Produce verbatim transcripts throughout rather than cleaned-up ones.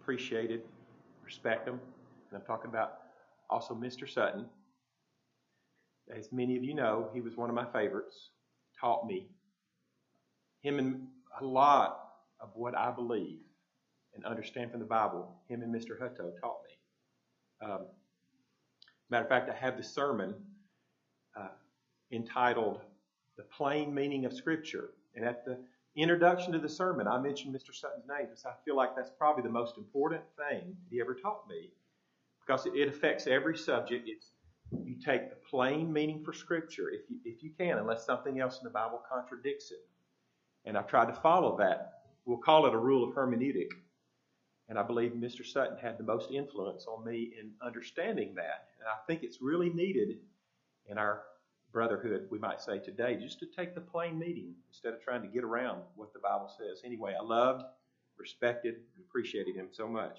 appreciated, respect them. And I'm talking about also Mister Sutton. As many of you know, he was one of my favorites, taught me. Him and a lot of what I believe and understand from the Bible, him and Mister Hutto taught me. Um, matter of fact, I have the sermon uh, entitled The Plain Meaning of Scripture. And at the introduction to the sermon, I mentioned Mister Sutton's name because I feel like that's probably the most important thing he ever taught me, because it affects every subject. It's you take the plain meaning for Scripture, if you, if you can, unless something else in the Bible contradicts it. And I've tried to follow that. We'll call it a rule of hermeneutic. And I believe Mister Sutton had the most influence on me in understanding that. And I think it's really needed in our brotherhood, we might say today, just to take the plain meaning instead of trying to get around what the Bible says. Anyway, I loved, respected, and appreciated him so much.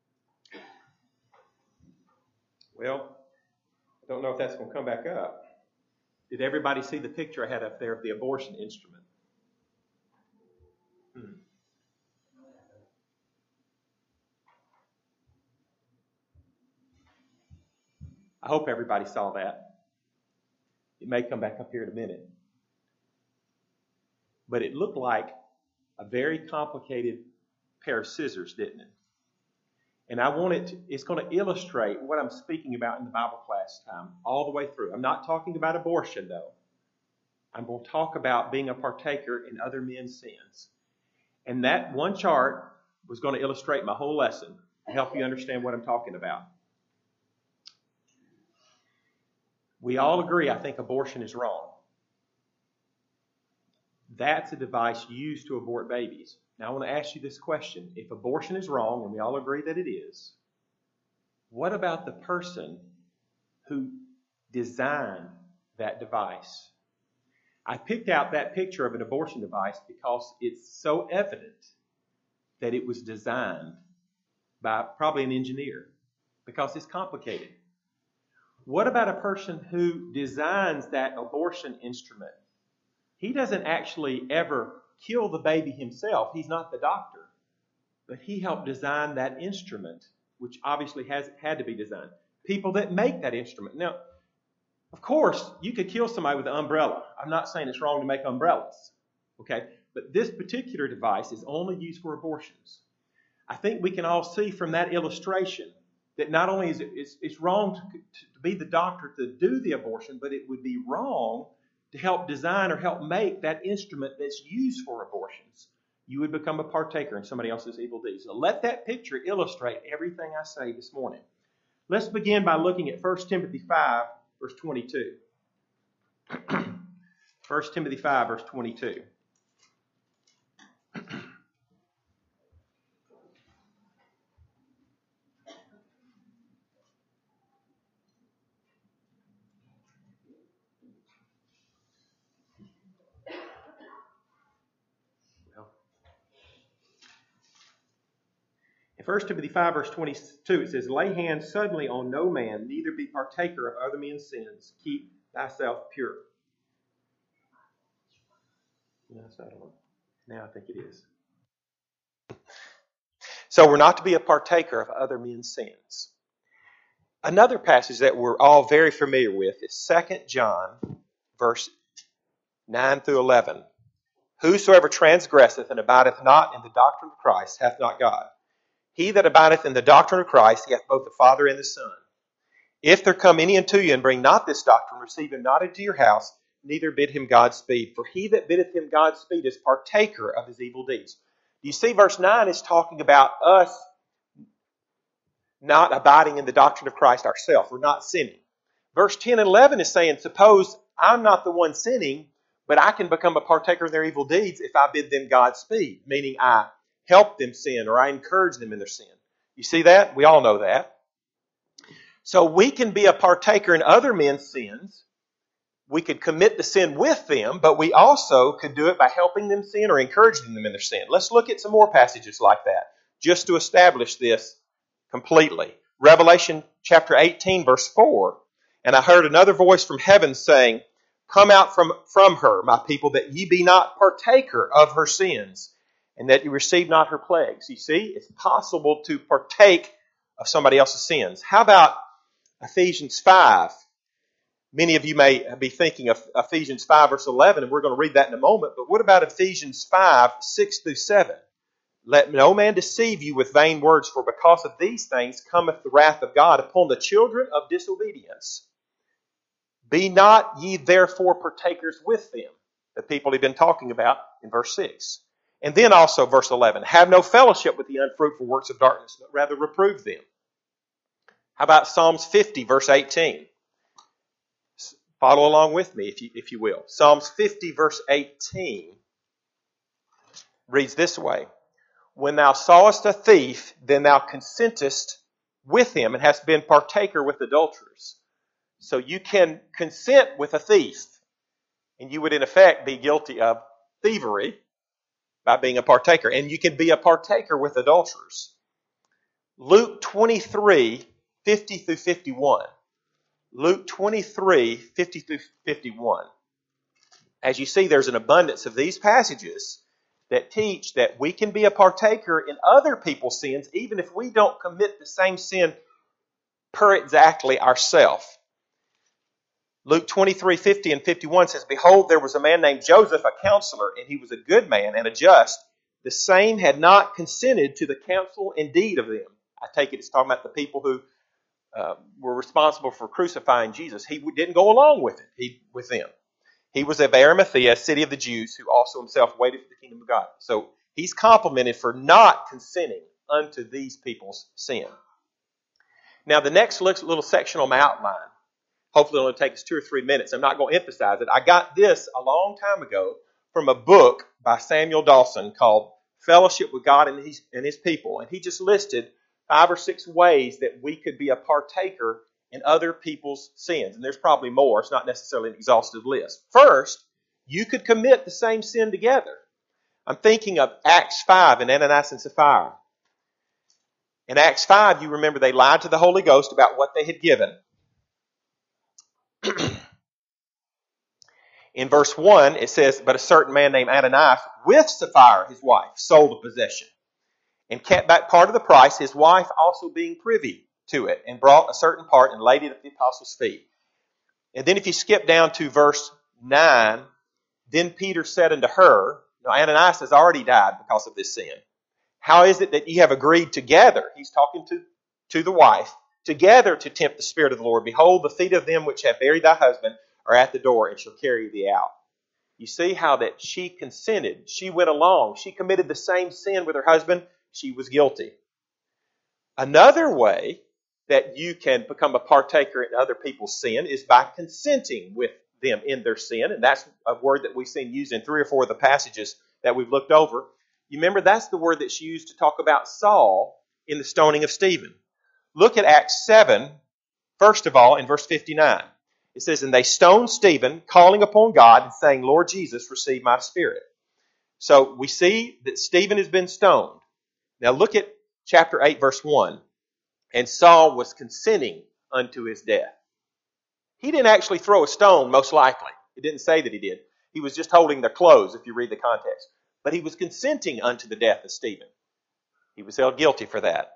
Well, I don't know if that's going to come back up. Did everybody see the picture I had up there of the abortion instrument? Hmm. I hope everybody saw that. It may come back up here in a minute. But it looked like a very complicated pair of scissors, didn't it? And I want it to, it's going to illustrate what I'm speaking about in the Bible class time all the way through. I'm not talking about abortion, though. I'm going to talk about being a partaker in other men's sins. And that one chart was going to illustrate my whole lesson to help you understand what I'm talking about. We all agree, I think, abortion is wrong. That's a device used to abort babies. Now, I want to ask you this question. If abortion is wrong, and we all agree that it is, what about the person who designed that device? I picked out that picture of an abortion device because it's so evident that it was designed by probably an engineer, because it's complicated. What about a person who designs that abortion instrument? He doesn't actually ever kill the baby himself. He's not the doctor. But he helped design that instrument, which obviously has had to be designed. People that make that instrument. Now, of course, you could kill somebody with an umbrella. I'm not saying it's wrong to make umbrellas. Okay? But this particular device is only used for abortions. I think we can all see from that illustration that not only is it it's, it's wrong to, to be the doctor to do the abortion, but it would be wrong to help design or help make that instrument that's used for abortions. You would become a partaker in somebody else's evil deeds. So let that picture illustrate everything I say this morning. Let's begin by looking at First Timothy five, verse twenty-two. First Timothy five, verse twenty-two. First Timothy five, verse twenty-two, it says, "Lay hands suddenly on no man, neither be partaker of other men's sins. Keep thyself pure." No, it's not on. Now I think it is. So we're not to be a partaker of other men's sins. Another passage that we're all very familiar with is Second John, verse nine through eleven. "Whosoever transgresseth and abideth not in the doctrine of Christ hath not God. He that abideth in the doctrine of Christ, he hath both the Father and the Son. If there come any unto you and bring not this doctrine, receive him not into your house, neither bid him Godspeed. For he that biddeth him Godspeed is partaker of his evil deeds." You see, verse nine is talking about us not abiding in the doctrine of Christ ourselves. We're not sinning. Verse ten and eleven is saying, suppose I'm not the one sinning, but I can become a partaker of their evil deeds if I bid them Godspeed, meaning I help them sin or I encourage them in their sin. You see that? We all know that. So we can be a partaker in other men's sins. We could commit the sin with them, but we also could do it by helping them sin or encouraging them in their sin. Let's look at some more passages like that, just to establish this completely. Revelation chapter eighteen, verse four. "And I heard another voice from heaven saying, Come out from, from her, my people, that ye be not partaker of her sins, and that you receive not her plagues. You see, it's possible to partake of somebody else's sins. How about Ephesians five? Many of you may be thinking of Ephesians five verse eleven, and we're going to read that in a moment. But what about Ephesians five, six through seven? Let no man deceive you with vain words, for because of these things cometh the wrath of God upon the children of disobedience. Be not ye therefore partakers with them, the people he'd been talking about in verse six. And then also verse eleven, have no fellowship with the unfruitful works of darkness, but rather reprove them. How about Psalms fifty verse eighteen? Follow along with me if you, if you will. Psalms fifty verse eighteen reads this way. When thou sawest a thief, then thou consentest with him and hast been partaker with adulterers. So you can consent with a thief, and you would in effect be guilty of thievery by being a partaker. And you can be a partaker with adulterers. Luke twenty-three, fifty through fifty-one. Luke twenty-three, fifty through fifty-one. As you see, there's an abundance of these passages that teach that we can be a partaker in other people's sins even if we don't commit the same sin per exactly ourselves. Luke twenty-three, fifty and fifty-one says, Behold, there was a man named Joseph, a counselor, and he was a good man and a just. The same had not consented to the counsel and deed of them. I take it it's talking about the people who uh, were responsible for crucifying Jesus. He didn't go along with it, he, with them. He was of Arimathea, a city of the Jews, who also himself waited for the kingdom of God. So he's complimented for not consenting unto these people's sin. Now the next little section on my outline, hopefully it'll only take us two or three minutes. I'm not going to emphasize it. I got this a long time ago from a book by Samuel Dawson called Fellowship with God and His, and His People. And he just listed five or six ways that we could be a partaker in other people's sins. And there's probably more. It's not necessarily an exhaustive list. First, you could commit the same sin together. I'm thinking of Acts five and Ananias and Sapphira. In Acts five, you remember they lied to the Holy Ghost about what they had given. In verse one, it says, But a certain man named Ananias, with Sapphira, his wife, sold a possession, and kept back part of the price, his wife also being privy to it, and brought a certain part and laid it at the apostles' feet. And then if you skip down to verse nine, then Peter said unto her, now Ananias has already died because of this sin. How is it that ye have agreed together? He's talking to, to the wife, together to tempt the Spirit of the Lord. Behold, the feet of them which have buried thy husband are at the door, and shall carry thee out. You see how that she consented. She went along. She committed the same sin with her husband. She was guilty. Another way that you can become a partaker in other people's sin is by consenting with them in their sin. And that's a word that we've seen used in three or four of the passages that we've looked over. You remember that's the word that she used to talk about Saul in the stoning of Stephen. Look at Acts seven, first of all, in verse fifty-nine. It says, And they stoned Stephen, calling upon God and saying, Lord Jesus, receive my spirit. So we see that Stephen has been stoned. Now look at chapter eight, verse one. And Saul was consenting unto his death. He didn't actually throw a stone, most likely. It didn't say that he did. He was just holding their clothes, if you read the context. But he was consenting unto the death of Stephen. He was held guilty for that.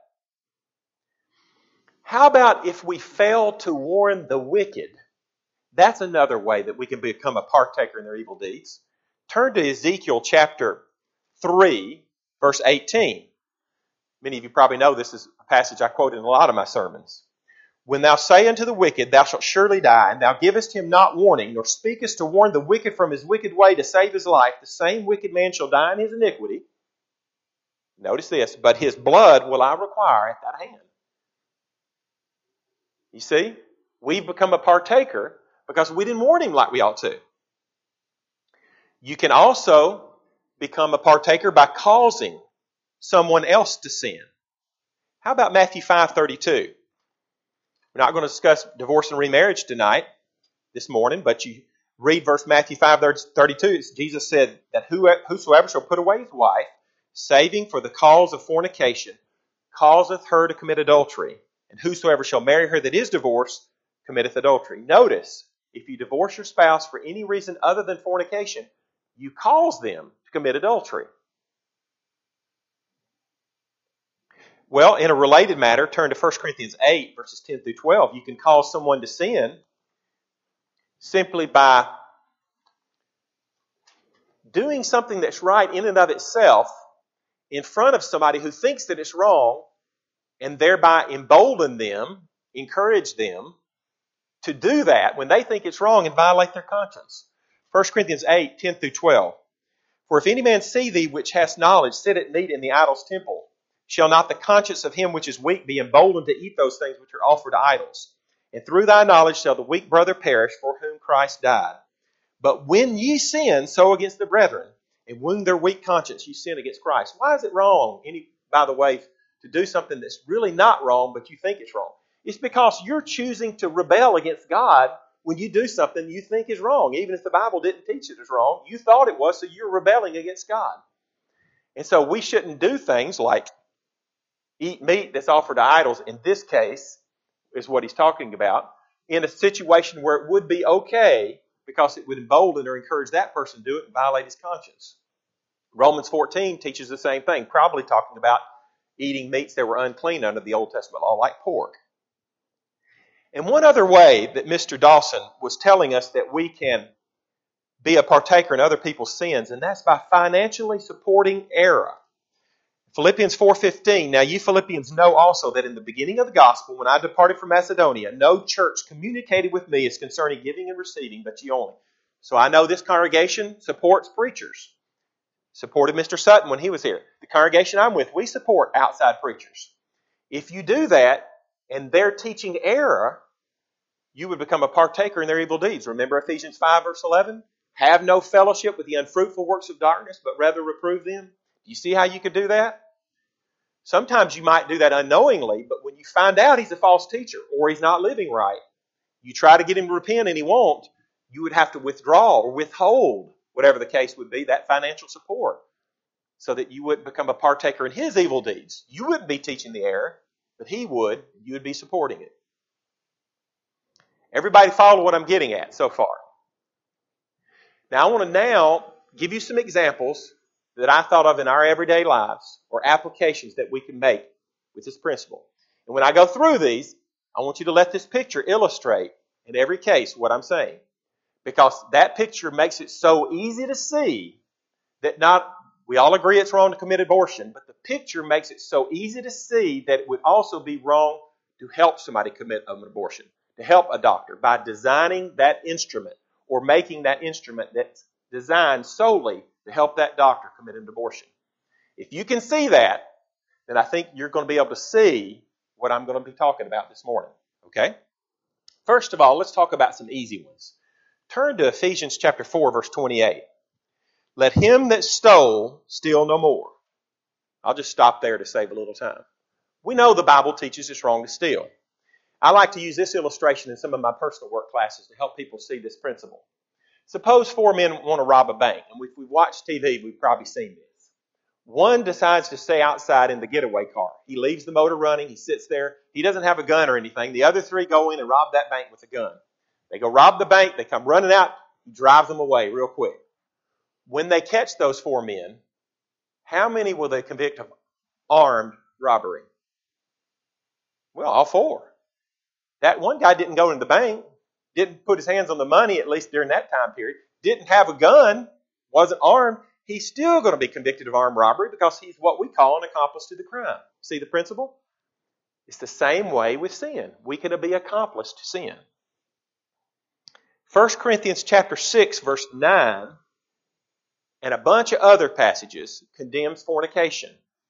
How about if we fail to warn the wicked? That's another way that we can become a partaker in their evil deeds. Turn to Ezekiel chapter three, verse eighteen. Many of you probably know this is a passage I quote in a lot of my sermons. When thou say unto the wicked, thou shalt surely die, and thou givest him not warning, nor speakest to warn the wicked from his wicked way to save his life, the same wicked man shall die in his iniquity. Notice this, but his blood will I require at that hand. You see, we've become a partaker because we didn't warn him like we ought to. You can also become a partaker by causing someone else to sin. How about Matthew five thirty-two? We're not going to discuss divorce and remarriage tonight, this morning, but you read verse Matthew five thirty-two. Jesus said that whosoever shall put away his wife, saving for the cause of fornication, causeth her to commit adultery. And whosoever shall marry her that is divorced, committeth adultery. Notice, if you divorce your spouse for any reason other than fornication, you cause them to commit adultery. Well, in a related matter, turn to First Corinthians eight, verses ten through twelve. You can cause someone to sin simply by doing something that's right in and of itself in front of somebody who thinks that it's wrong, and thereby embolden them, encourage them to do that when they think it's wrong and violate their conscience. First Corinthians eight, ten through twelve. For if any man see thee which hast knowledge sit at meat in the idol's temple, shall not the conscience of him which is weak be emboldened to eat those things which are offered to idols? And through thy knowledge shall the weak brother perish for whom Christ died. But when ye sin so against the brethren, and wound their weak conscience, you sin against Christ. Why is it wrong, any, by the way, to do something that's really not wrong, but you think it's wrong? It's because you're choosing to rebel against God when you do something you think is wrong. Even if the Bible didn't teach it as wrong, you thought it was, so you're rebelling against God. And so we shouldn't do things like eat meat that's offered to idols. In this case, is what he's talking about, in a situation where it would be okay because it would embolden or encourage that person to do it and violate his conscience. Romans fourteen teaches the same thing, probably talking about eating meats that were unclean under the Old Testament law, like pork. And one other way that Mister Dawson was telling us that we can be a partaker in other people's sins, and that's by financially supporting error. Philippians four fifteen, now you Philippians know also that in the beginning of the gospel, when I departed from Macedonia, no church communicated with me as concerning giving and receiving, but ye only. So I know this congregation supports preachers. Supported Mister Sutton when he was here. The congregation I'm with, we support outside preachers. If you do that, and they're teaching error, you would become a partaker in their evil deeds. Remember Ephesians five verse eleven? Have no fellowship with the unfruitful works of darkness, but rather reprove them. Do you see how you could do that? Sometimes you might do that unknowingly, but when you find out he's a false teacher or he's not living right, you try to get him to repent and he won't, you would have to withdraw or withhold, whatever the case would be, that financial support so that you wouldn't become a partaker in his evil deeds. You wouldn't be teaching the error, but he would. You would be supporting it. Everybody follow what I'm getting at so far? Now I want to now give you some examples that I thought of in our everyday lives or applications that we can make with this principle. And when I go through these, I want you to let this picture illustrate in every case what I'm saying. Because that picture makes it so easy to see that not, we all agree it's wrong to commit abortion, but the picture makes it so easy to see that it would also be wrong to help somebody commit an abortion, to help a doctor by designing that instrument or making that instrument that's designed solely to help that doctor commit an abortion. If you can see that, then I think you're going to be able to see what I'm going to be talking about this morning. Okay? First of all, let's talk about some easy ones. Turn to Ephesians chapter four, verse twenty-eight. Let him that stole steal no more. I'll just stop there to save a little time. We know the Bible teaches it's wrong to steal. I like to use this illustration in some of my personal work classes to help people see this principle. Suppose four men want to rob a bank, and if we've watched T V, we've probably seen this. One decides to stay outside in the getaway car. He leaves the motor running. He sits there. He doesn't have a gun or anything. The other three go in and rob that bank with a gun. They go rob the bank. They come running out. He drives them away real quick. When they catch those four men, how many will they convict of armed robbery? Well, all four. That one guy didn't go into the bank, didn't put his hands on the money, at least during that time period, didn't have a gun, wasn't armed. He's still going to be convicted of armed robbery because he's what we call an accomplice to the crime. See the principle? It's the same way with sin. We can be accomplice to sin. First Corinthians chapter six, verse nine, and a bunch of other passages condemns fornication.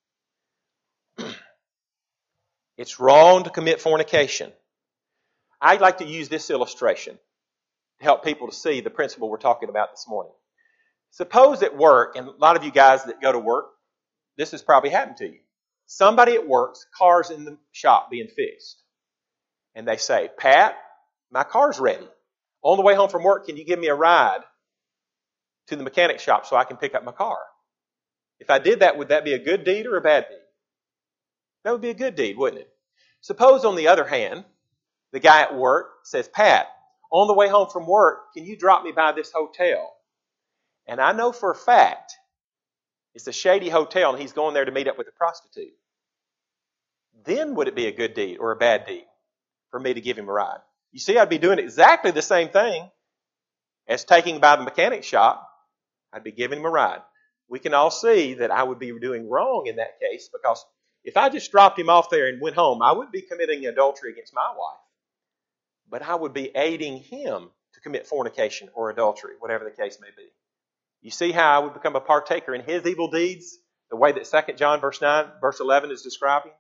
It's wrong to commit fornication. I'd like to use this illustration to help people to see the principle we're talking about this morning. Suppose at work, and a lot of you guys that go to work, this has probably happened to you. Somebody at work's car's in the shop being fixed. And they say, Pat, my car's ready. On the way home from work, can you give me a ride to the mechanic shop so I can pick up my car? If I did that, would that be a good deed or a bad deed? That would be a good deed, wouldn't it? Suppose, on the other hand, the guy at work says, Pat, on the way home from work, can you drop me by this hotel? And I know for a fact it's a shady hotel and he's going there to meet up with a prostitute. then would it be a good deed or a bad deed for me to give him a ride? You see, I'd be doing exactly the same thing as taking him by the mechanic shop. I'd be giving him a ride. We can all see that I would be doing wrong in that case, because if I just dropped him off there and went home, I wouldn't be committing adultery against my wife, but I would be aiding him to commit fornication or adultery, whatever the case may be. You see how I would become a partaker in his evil deeds, the way that Second John verse nine, verse eleven is describing?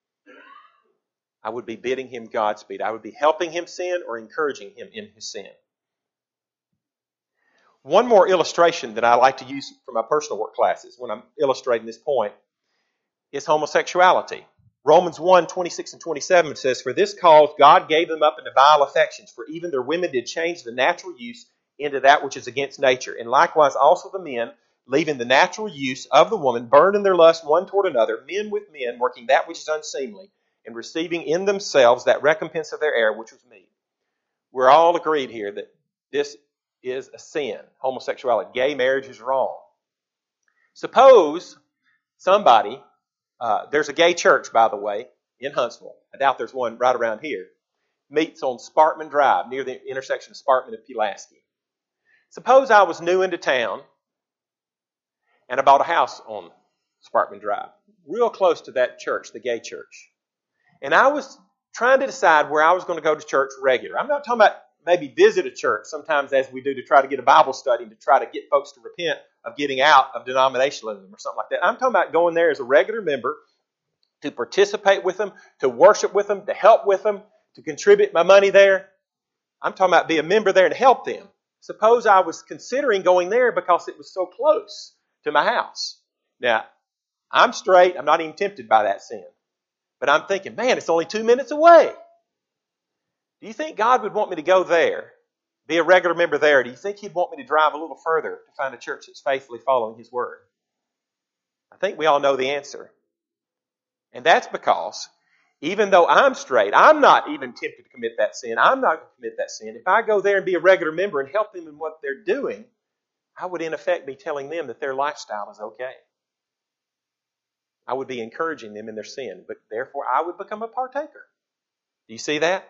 I would be bidding him Godspeed. I would be helping him sin or encouraging him in his sin. One more illustration that I like to use from my personal work classes when I'm illustrating this point is homosexuality. Romans one, twenty-six and twenty-seven says, "For this cause God gave them up into vile affections, for even their women did change the natural use into that which is against nature. And likewise also the men, leaving the natural use of the woman, burned in their lust one toward another, men with men, working that which is unseemly, and receiving in themselves that recompense of their error, which was meat." We're all agreed here that this is a sin. Homosexuality, gay marriage is wrong. Suppose somebody, uh, there's a gay church, by the way, in Huntsville. I doubt there's one right around here. Meets on Sparkman Drive, near the intersection of Sparkman and Pulaski. Suppose I was new into town and I bought a house on Sparkman Drive, real close to that church, the gay church. And I was trying to decide where I was going to go to church regular. I'm not talking about maybe visit a church sometimes, as we do to try to get a Bible study, to try to get folks to repent of getting out of denominationalism or something like that. I'm talking about going there as a regular member, to participate with them, to worship with them, to help with them, to contribute my money there. I'm talking about be a member there and help them. Suppose I was considering going there because it was so close to my house. Now, I'm straight. I'm not even tempted by that sin. But I'm thinking, man, it's only two minutes away. Do you think God would want me to go there, be a regular member there? Do you think He'd want me to drive a little further to find a church that's faithfully following His Word? I think we all know the answer. And that's because even though I'm straight, I'm not even tempted to commit that sin. I'm not going to commit that sin. If I go there and be a regular member and help them in what they're doing, I would in effect be telling them that their lifestyle is okay. I would be encouraging them in their sin, but therefore I would become a partaker. Do you see that?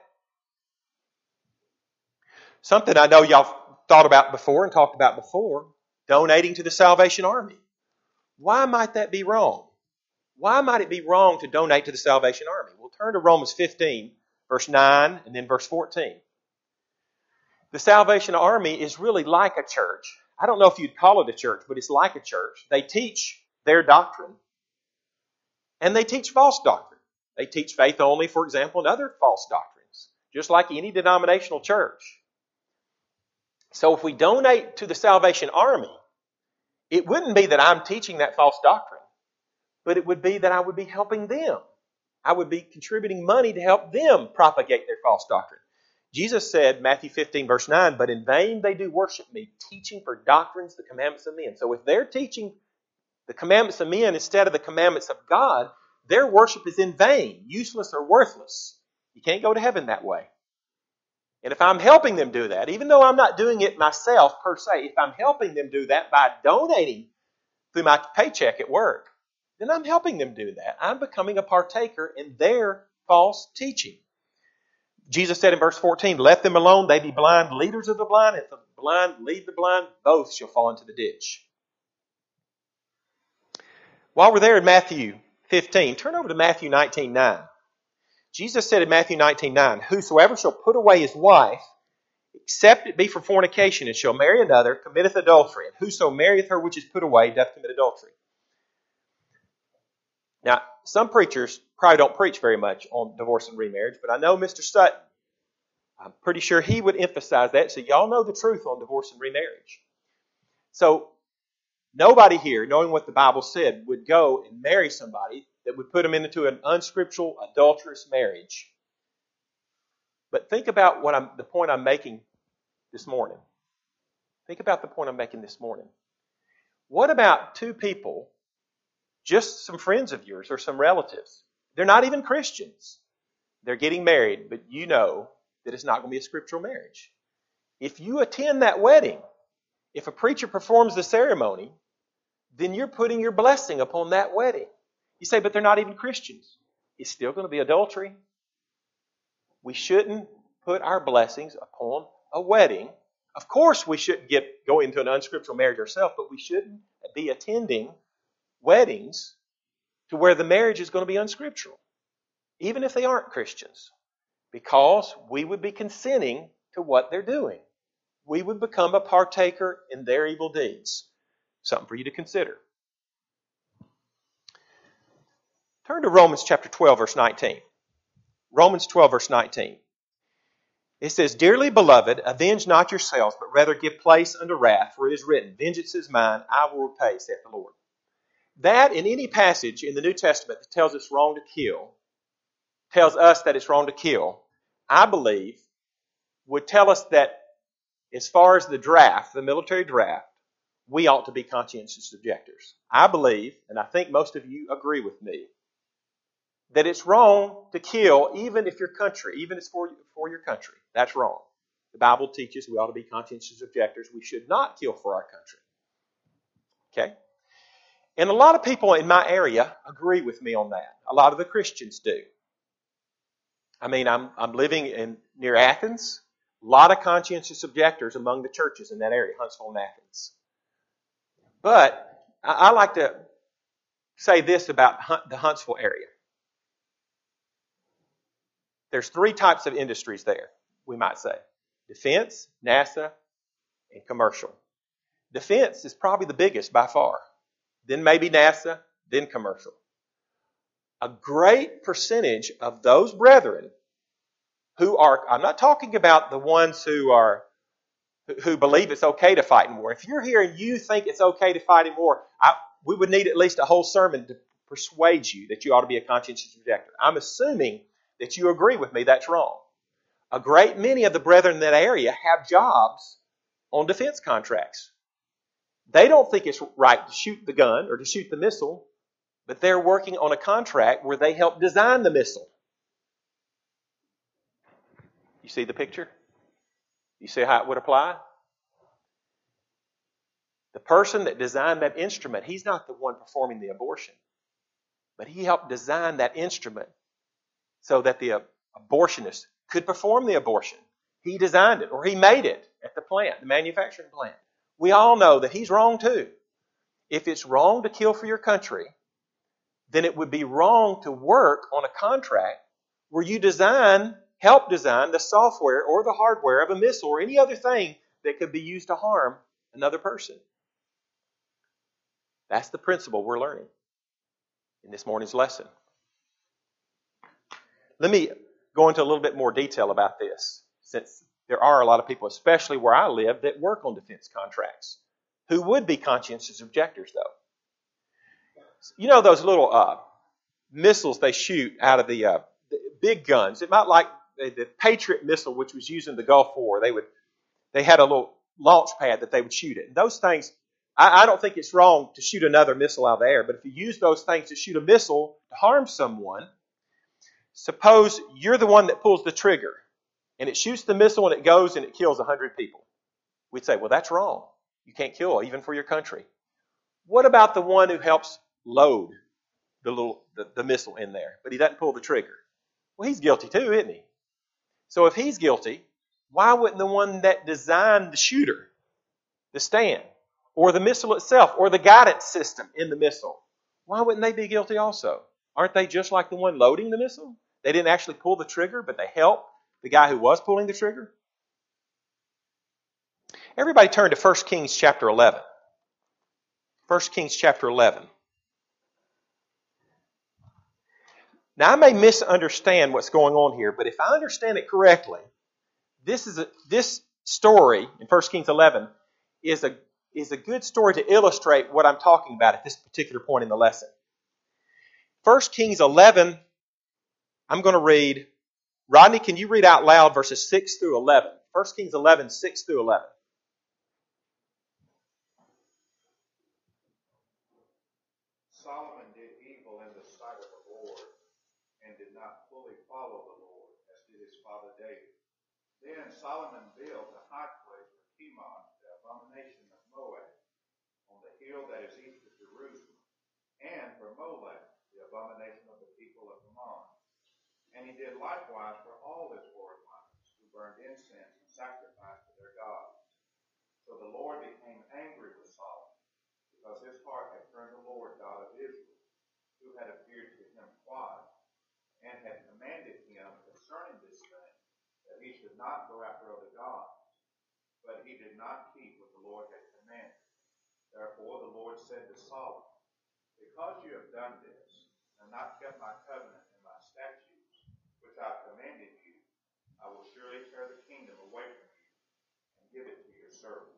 Something I know y'all thought about before and talked about before, donating to the Salvation Army. Why might that be wrong? Why might it be wrong to donate to the Salvation Army? We'll turn to Romans fifteen, verse nine, and then verse fourteen. The Salvation Army is really like a church. I don't know if you'd call it a church, but it's like a church. They teach their doctrine, and they teach false doctrine. They teach faith only, for example, and other false doctrines, just like any denominational church. So if we donate to the Salvation Army, it wouldn't be that I'm teaching that false doctrine, but it would be that I would be helping them. I would be contributing money to help them propagate their false doctrine. Jesus said, Matthew fifteen, verse nine, "But in vain they do worship me, teaching for doctrines the commandments of men." So if they're teaching the commandments of men instead of the commandments of God, their worship is in vain, useless, or worthless. You can't go to heaven that way. And if I'm helping them do that, even though I'm not doing it myself per se, if I'm helping them do that by donating through my paycheck at work, then I'm helping them do that. I'm becoming a partaker in their false teaching. Jesus said in verse fourteen, "Let them alone, they be blind leaders of the blind. If the blind lead the blind, both shall fall into the ditch." While we're there in Matthew fifteen, turn over to Matthew nineteen nine. Jesus said in Matthew nineteen nine, "Whosoever shall put away his wife, except it be for fornication, and shall marry another, committeth adultery. And whoso marrieth her which is put away doth commit adultery." Now, some preachers probably don't preach very much on divorce and remarriage, but I know Mister Sutton, I'm pretty sure he would emphasize that, so y'all know the truth on divorce and remarriage. So, nobody here, knowing what the Bible said, would go and marry somebody that would put them into an unscriptural, adulterous marriage. But think about what I'm, the point I'm making this morning. Think about the point I'm making this morning. What about two people, just some friends of yours or some relatives? They're not even Christians. They're getting married, but you know that it's not going to be a scriptural marriage. If you attend that wedding, if a preacher performs the ceremony, then you're putting your blessing upon that wedding. You say, but they're not even Christians. it's still going to be adultery. We shouldn't put our blessings upon a wedding. Of course, we shouldn't get go into an unscriptural marriage ourselves, but we shouldn't be attending weddings to where the marriage is going to be unscriptural, even if they aren't Christians, because we would be consenting to what they're doing. We would become a partaker in their evil deeds. Something for you to consider. Turn to Romans chapter twelve, verse nineteen. Romans twelve, verse nineteen. It says, Dearly beloved, avenge not yourselves, but rather give place unto wrath, for it is written, Vengeance is mine, I will repay, saith the Lord. That, in any passage in the New Testament that tells us wrong to kill, tells us that it's wrong to kill, I believe, would tell us that as far as the draft, the military draft, we ought to be conscientious objectors. I believe, and I think most of you agree with me, that it's wrong to kill even if your country, even if it's for, for your country. That's wrong. The Bible teaches we ought to be conscientious objectors. We should not kill for our country. Okay? And a lot of people in my area agree with me on that. A lot of the Christians do. I mean, I'm I'm living in near Athens. A lot of conscientious objectors among the churches in that area, Huntsville and Athens. But I, I like to say this about the Huntsville area. There's three types of industries there, we might say. Defense, NASA, and commercial. Defense is probably the biggest by far. Then maybe NASA, then commercial. A great percentage of those brethren who are, I'm not talking about the ones who are, who believe it's okay to fight in war. If you're here and you think it's okay to fight in war, I, we would need at least a whole sermon to persuade you that you ought to be a conscientious objector. I'm assuming that you agree with me that's wrong. A great many of the brethren in that area have jobs on defense contracts. They don't think it's right to shoot the gun or to shoot the missile, but they're working on a contract where they help design the missile. You see the picture? You see how it would apply? The person that designed that instrument, he's not the one performing the abortion, but he helped design that instrument so that the abortionist could perform the abortion. He designed it, or he made it at the plant, the manufacturing plant. We all know that he's wrong too. If it's wrong to kill for your country, then it would be wrong to work on a contract where you design, help design the software or the hardware of a missile or any other thing that could be used to harm another person. That's the principle we're learning in this morning's lesson. Let me go into a little bit more detail about this, since there are a lot of people, especially where I live, that work on defense contracts, who would be conscientious objectors, though. You know those little uh, missiles they shoot out of the, uh, the big guns? It might like the, the Patriot missile, which was used in the Gulf War. They would, they had a little launch pad that they would shoot it. And those things, I, I don't think it's wrong to shoot another missile out of the air, but if you use those things to shoot a missile to harm someone, suppose you're the one that pulls the trigger, and it shoots the missile and it goes and it kills one hundred people. We'd say, well, that's wrong. You can't kill even for your country. What about the one who helps load the little the, the missile in there, but he doesn't pull the trigger? Well, he's guilty too, isn't he? So if he's guilty, why wouldn't the one that designed the shooter, the stand, or the missile itself, or the guidance system in the missile, why wouldn't they be guilty also? Aren't they just like the one loading the missile? They didn't actually pull the trigger, but they helped the guy who was pulling the trigger. Everybody turn to First Kings chapter eleven. First Kings chapter eleven. Now, I may misunderstand what's going on here, but if I understand it correctly, this is a, this story in First Kings eleven is a, is a good story to illustrate what I'm talking about at this particular point in the lesson. First Kings eleven, I'm going to read. Rodney, can you read out loud verses six through eleven? First Kings eleven, six through eleven. Solomon did evil in the sight of the Lord and did not fully follow the Lord, as did his father David. Then Solomon built a high place for Chemosh, the abomination of Moab, on the hill that is east of Jerusalem, and for Molech, the abomination of the people of Ammon. And he did likewise for all his foreign wives, who burned incense and sacrificed to their gods. So the Lord became angry with Solomon, because his heart had turned to the Lord God of Israel, who had appeared to him twice, and had commanded him concerning this thing, that he should not go after other gods. But he did not keep what the Lord had commanded. Therefore the Lord said to Solomon, because you have done this, and not kept my covenant and my statutes, which I have commanded you, I will surely tear the kingdom away from you, and give it to your servant.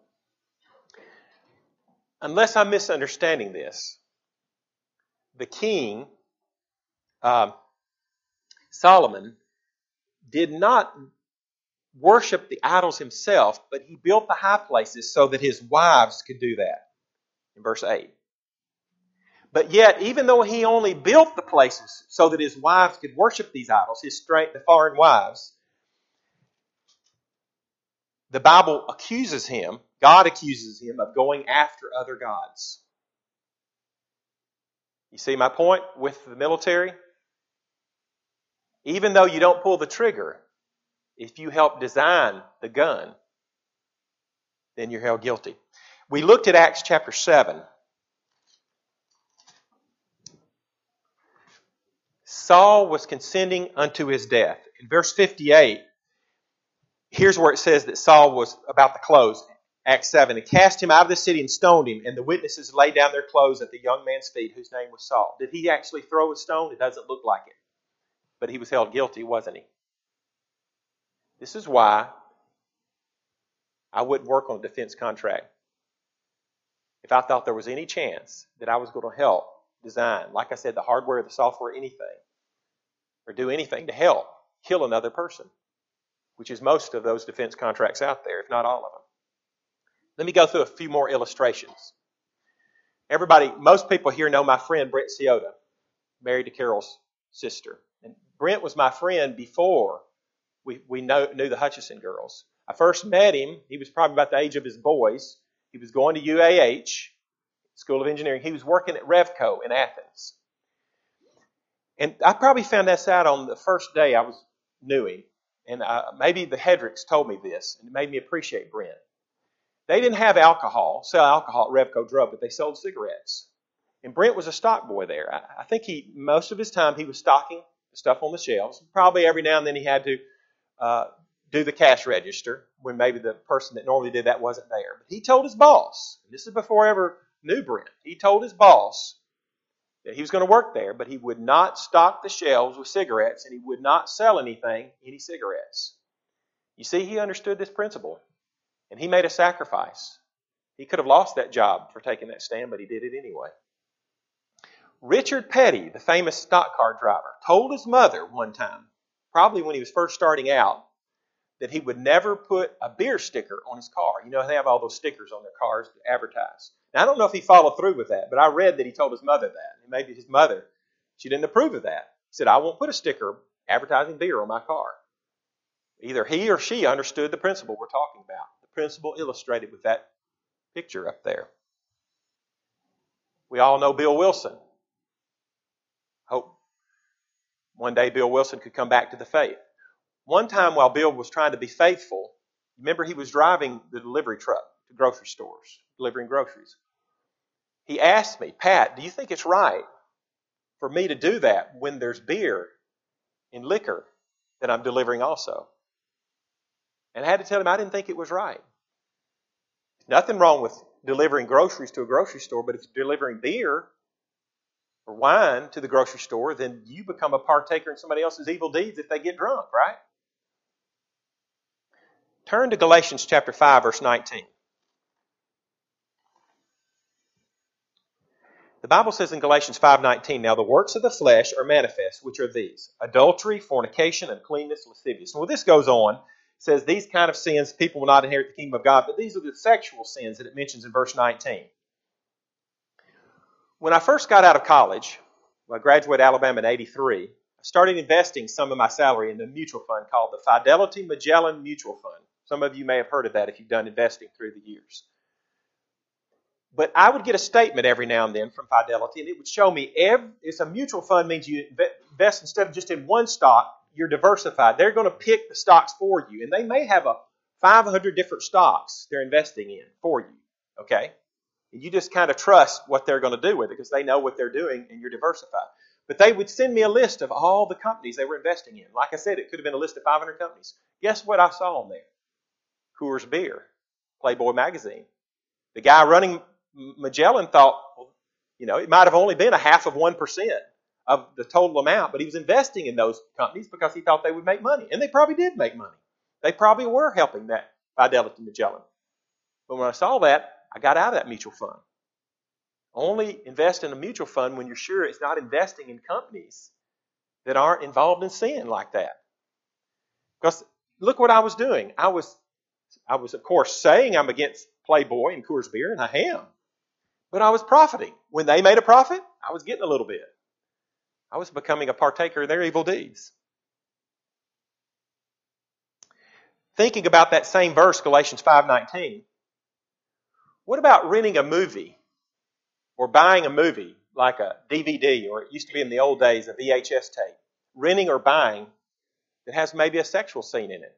Unless I'm misunderstanding this, the king, uh, Solomon, did not worship the idols himself, but he built the high places so that his wives could do that, in verse eight. But yet, even though he only built the places so that his wives could worship these idols, his straight, the foreign wives, the Bible accuses him, God accuses him of going after other gods. You see my point with the military? Even though you don't pull the trigger, if you help design the gun, then you're held guilty. We looked at Acts chapter seven. Saul was consenting unto his death. In verse fifty-eight, here's where it says that Saul was about to close. Acts seven, and cast him out of the city and stoned him, and the witnesses laid down their clothes at the young man's feet, whose name was Saul. Did he actually throw a stone? It doesn't look like it. But he was held guilty, wasn't he? This is why I wouldn't work on a defense contract if I thought there was any chance that I was going to help design, like I said, the hardware, the software, anything, or do anything to help kill another person, which is most of those defense contracts out there, if not all of them. Let me go through a few more illustrations. Everybody, most people here know my friend Brent Ciota, married to Carol's sister. And Brent was my friend before we, we know, knew the Hutchison girls. I first met him, he was probably about the age of his boys. He was going to U A H, School of Engineering. He was working at Revco in Athens. And I probably found this out on the first day I was knew him. And uh, maybe the Hedricks told me this, and it made me appreciate Brent. They didn't have alcohol, sell alcohol at Revco Drug, but they sold cigarettes. And Brent was a stock boy there. I, I think he most of his time he was stocking the stuff on the shelves. Probably every now and then he had to uh, do the cash register when maybe the person that normally did that wasn't there. But he told his boss, and this is before I ever knew Brent, he told his boss that he was going to work there, but he would not stock the shelves with cigarettes, and he would not sell anything, any cigarettes. You see, he understood this principle. And he made a sacrifice. He could have lost that job for taking that stand, but he did it anyway. Richard Petty, the famous stock car driver, told his mother one time, probably when he was first starting out, that he would never put a beer sticker on his car. You know, they have all those stickers on their cars to advertise. Now, I don't know if he followed through with that, but I read that he told his mother that. And maybe his mother, she didn't approve of that. He said, I won't put a sticker advertising beer on my car. Either he or she understood the principle we're talking about. Principle illustrated with that picture up there. We all know Bill Wilson. Hope one day Bill Wilson could come back to the faith. One time while Bill was trying to be faithful, remember he was driving the delivery truck to grocery stores, delivering groceries. He asked me, Pat, do you think it's right for me to do that when there's beer and liquor that I'm delivering also? And I had to tell him I didn't think it was right. Nothing wrong with delivering groceries to a grocery store, but if you're delivering beer or wine to the grocery store, then you become a partaker in somebody else's evil deeds if they get drunk, right? Turn to Galatians chapter five, verse nineteen. The Bible says in Galatians five nineteen, now the works of the flesh are manifest, which are these: adultery, fornication, uncleanness, lasciviousness. Well, this goes on. It says these kind of sins, people will not inherit the kingdom of God, but these are the sexual sins that it mentions in verse nineteen. When I first got out of college, well, I graduated Alabama in eighty-three, I started investing some of my salary in a mutual fund called the Fidelity Magellan Mutual Fund. Some of you may have heard of that if you've done investing through the years. But I would get a statement every now and then from Fidelity, and it would show me every, it's a mutual fund means you invest instead of just in one stock, you're diversified. They're going to pick the stocks for you. And they may have a five hundred different stocks they're investing in for you. Okay? And you just kind of trust what they're going to do with it because they know what they're doing and you're diversified. But they would send me a list of all the companies they were investing in. Like I said, it could have been a list of five hundred companies. Guess what I saw on there? Coors Beer, Playboy Magazine. The guy running Magellan thought, well, you know, it might have only been a half of one percent of the total amount, but he was investing in those companies because he thought they would make money. And they probably did make money. They probably were helping that Fidelity Magellan. But when I saw that, I got out of that mutual fund. Only invest in a mutual fund when you're sure it's not investing in companies that aren't involved in sin like that. Because look what I was doing. I was, I was of course, saying I'm against Playboy and Coors Beer, and I am. But I was profiting. When they made a profit, I was getting a little bit. I was becoming a partaker in their evil deeds. Thinking about that same verse, Galatians five nineteen, what about renting a movie or buying a movie like a D V D, or it used to be in the old days a V H S tape, renting or buying that has maybe a sexual scene in it?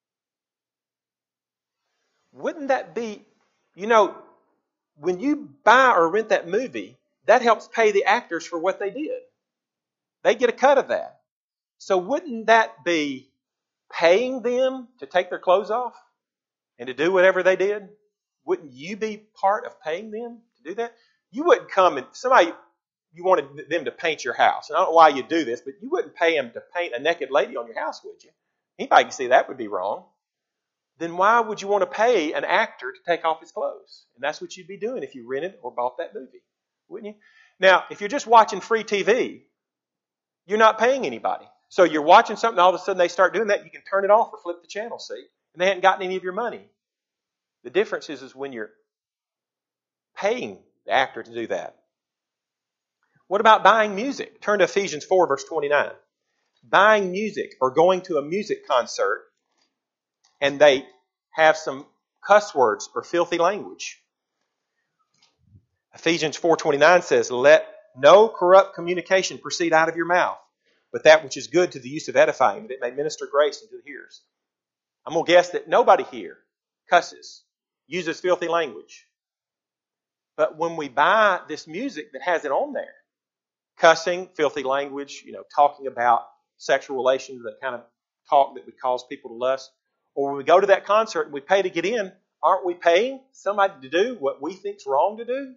Wouldn't that be, you know, when you buy or rent that movie, that helps pay the actors for what they did. They get a cut of that. So wouldn't that be paying them to take their clothes off and to do whatever they did? Wouldn't you be part of paying them to do that? You wouldn't come and somebody, you wanted them to paint your house. And I don't know why you do this, but you wouldn't pay them to paint a naked lady on your house, would you? Anybody can see that would be wrong. Then why would you want to pay an actor to take off his clothes? And that's what you'd be doing if you rented or bought that movie, wouldn't you? Now, if you're just watching free T V, you're not paying anybody. So you're watching something, all of a sudden they start doing that, you can turn it off or flip the channel, see? And they hadn't gotten any of your money. The difference is, is when you're paying the actor to do that. What about buying music? Turn to Ephesians four, verse twenty-nine. Buying music or going to a music concert and they have some cuss words or filthy language. Ephesians four twenty-nine says, let no corrupt communication proceed out of your mouth, but that which is good to the use of edifying, that it may minister grace unto the hearers. I'm going to guess that nobody here cusses, uses filthy language. But when we buy this music that has it on there, cussing, filthy language, you know, talking about sexual relations, that kind of talk that would cause people to lust, or when we go to that concert and we pay to get in, aren't we paying somebody to do what we think's wrong to do?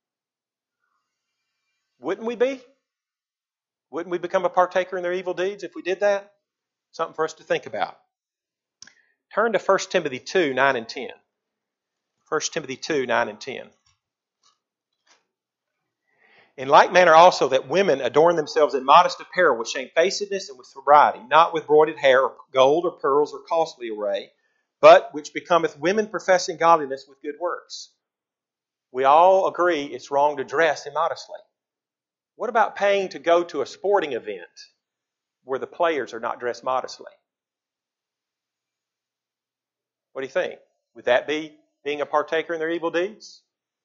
Wouldn't we be? Wouldn't we become a partaker in their evil deeds if we did that? Something for us to think about. Turn to First Timothy two, nine and ten. First Timothy two, nine and ten. In like manner also that women adorn themselves in modest apparel with shamefacedness and with sobriety, not with broided hair or gold or pearls or costly array, but which becometh women professing godliness with good works. We all agree it's wrong to dress immodestly. What about paying to go to a sporting event where the players are not dressed modestly? What do you think? Would that be being a partaker in their evil deeds?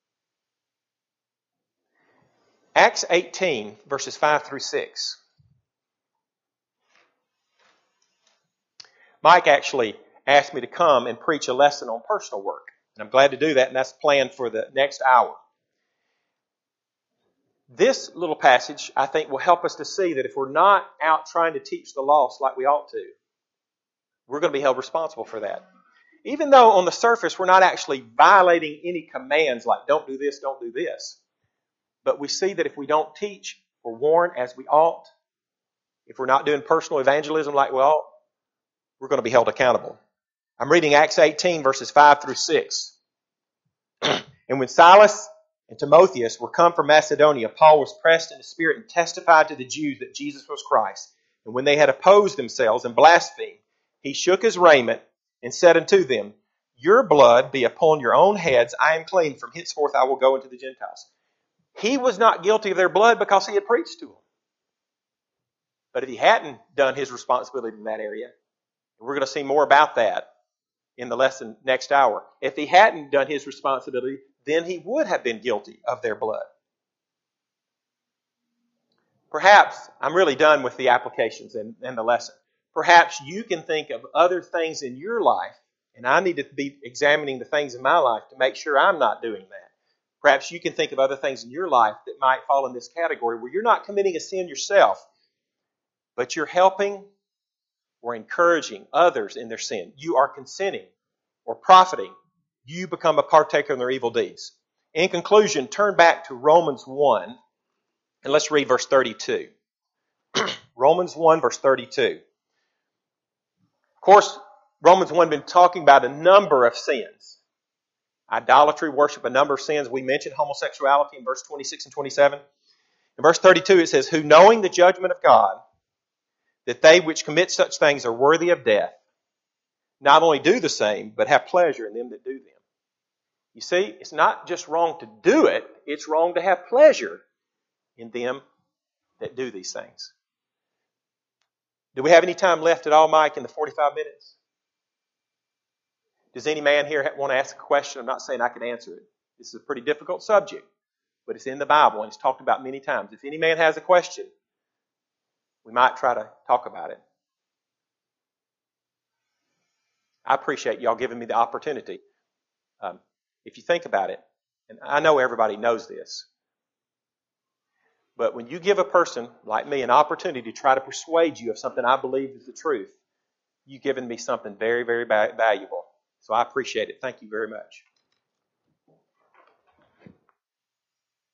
Acts eighteen, verses five through six. Mike actually asked me to come and preach a lesson on personal work. And I'm glad to do that, and that's planned for the next hour. This little passage, I think, will help us to see that if we're not out trying to teach the lost like we ought to, we're going to be held responsible for that. Even though on the surface we're not actually violating any commands like don't do this, don't do this. But we see that if we don't teach or warn as we ought, if we're not doing personal evangelism like we ought, we're going to be held accountable. I'm reading Acts eighteen, verses five through six. And when Silas and Timotheus were come from Macedonia, Paul was pressed in the spirit and testified to the Jews that Jesus was Christ. And when they had opposed themselves and blasphemed, he shook his raiment and said unto them, your blood be upon your own heads. I am clean. From henceforth I will go into the Gentiles. He was not guilty of their blood because he had preached to them. But if he hadn't done his responsibility in that area, we're going to see more about that in the lesson next hour. If he hadn't done his responsibility, then he would have been guilty of their blood. Perhaps, I'm really done with the applications and, and the lesson. perhaps you can think of other things in your life, and I need to be examining the things in my life to make sure I'm not doing that. Perhaps you can think of other things in your life that might fall in this category where you're not committing a sin yourself, but you're helping or encouraging others in their sin. You are consenting or profiting. You become a partaker in their evil deeds. In conclusion, turn back to Romans one, and let's read verse thirty-two. Romans one, verse thirty-two. Of course, Romans one has been talking about a number of sins. Idolatry, worship, a number of sins. We mentioned homosexuality in verse twenty-six and twenty-seven. In verse thirty-two it says, who knowing the judgment of God, that they which commit such things are worthy of death, not only do the same, but have pleasure in them that do them. You see, it's not just wrong to do it, it's wrong to have pleasure in them that do these things. Do we have any time left at all, Mike, in the forty-five minutes? Does any man here want to ask a question? I'm not saying I can answer it. This is a pretty difficult subject, but it's in the Bible and it's talked about many times. If any man has a question, we might try to talk about it. I appreciate y'all giving me the opportunity. Um, if you think about it, and I know everybody knows this, but when you give a person like me an opportunity to try to persuade you of something I believe is the truth, you've given me something very, very valuable. So I appreciate it. Thank you very much.